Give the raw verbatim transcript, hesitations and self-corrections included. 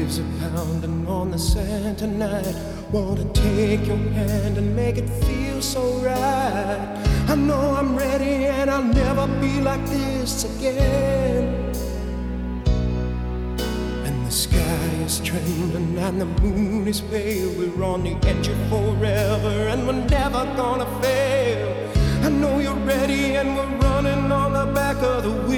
waves are pounding on the sand tonight. Wanna take your hand and make it feel so right. I know I'm ready and I'll never be like this again. And the sky is trembling and the moon is pale. We're on the edge of forever and we're never gonna fail. I know you're ready and we're running on the back of the wheel.